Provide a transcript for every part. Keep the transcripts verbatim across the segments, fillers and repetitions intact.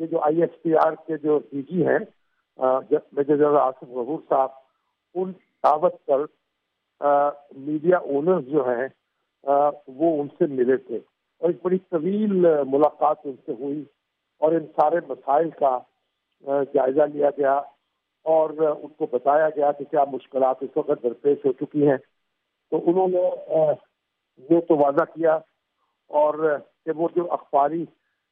یہ جو I S P R کے جو ڈی جی ہیں میجر جنرل آصف غفور صاحب، ان دعوت پر میڈیا اونرز جو ہیں آ, وہ ان سے ملے تھے اور ایک بڑی طویل ملاقات ان سے ہوئی اور ان سارے مسائل کا جائزہ لیا گیا اور ان کو بتایا گیا کہ کیا مشکلات اس وقت درپیش ہو چکی ہیں. تو انہوں نے یہ تو واضح کیا اور کہ وہ جو اخباری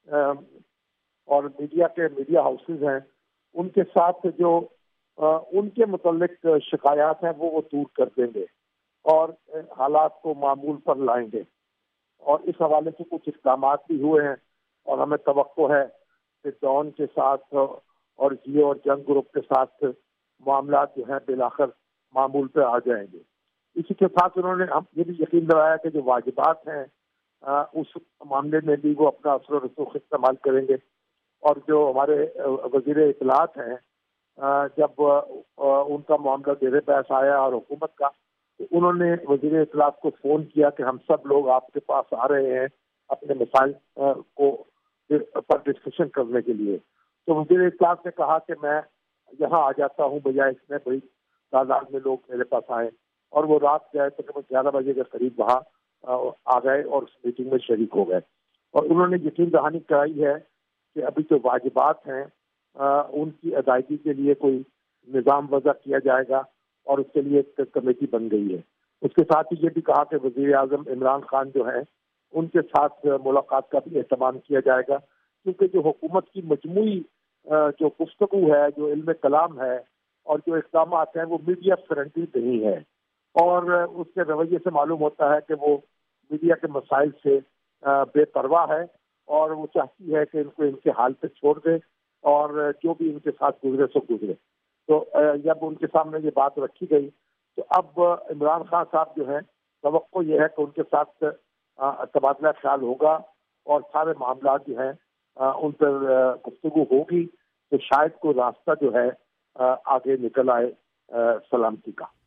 اور میڈیا کے میڈیا ہاؤسز ہیں ان کے ساتھ جو ان کے متعلق شکایات ہیں وہ وہ دور کر دیں گے اور حالات کو معمول پر لائیں گے. اور اس حوالے سے کچھ اقدامات بھی ہوئے ہیں اور ہمیں توقع ہے کہ ڈان کے ساتھ اور جیو اور جنگ گروپ کے ساتھ معاملات جو ہیں بالآخر معمول پہ آ جائیں گے. اسی کے ساتھ انہوں نے ہم یہ بھی یقین دلایا کہ جو واجبات ہیں اس معاملے میں بھی وہ اپنا اثر و رسوخ استعمال کریں گے. اور جو ہمارے وزیر اطلاعات ہیں جب ان کا معاملہ زیر بحث آیا اور حکومت کا، تو انہوں نے وزیر اطلاعات کو فون کیا کہ ہم سب لوگ آپ کے پاس آ رہے ہیں اپنے مسائل کو پر ڈسکشن کرنے کے لیے. تو وزیر اطلاعات نے کہا کہ میں یہاں آ جاتا ہوں بجائے اس میں بڑی تعداد میں لوگ میرے پاس آئے، اور وہ رات گئے تقریباً گیارہ بجے کے قریب وہاں آ گئے اور اس میٹنگ میں شریک ہو گئے. اور انہوں نے یقین دہانی کرائی ہے کہ ابھی جو واجبات ہیں ان کی ادائیگی کے لیے کوئی نظام وضع کیا جائے گا اور اس کے لیے ایک کمیٹی بن گئی ہے. اس کے ساتھ ہی یہ بھی کہا کہ وزیر اعظم عمران خان جو ہیں ان کے ساتھ ملاقات کا بھی اہتمام کیا جائے گا، کیونکہ جو حکومت کی مجموعی جو گفتگو ہے، جو علم کلام ہے اور جو اقدامات ہیں وہ میڈیا فرینڈلی نہیں ہے. اور اس کے رویے سے معلوم ہوتا ہے کہ وہ میڈیا کے مسائل سے بے پرواہ ہے اور وہ چاہتی ہے کہ ان کو ان کے حال پہ چھوڑ دے اور جو بھی ان کے ساتھ گزرے سو گزرے. تو جب ان کے سامنے یہ بات رکھی گئی تو اب عمران خان صاحب جو ہیں توقع یہ ہے کہ ان کے ساتھ تبادلہ خیال ہوگا اور سارے معاملات جو ہیں ان پر گفتگو ہوگی تو شاید کوئی راستہ جو ہے آگے نکل آئے سلامتی کا.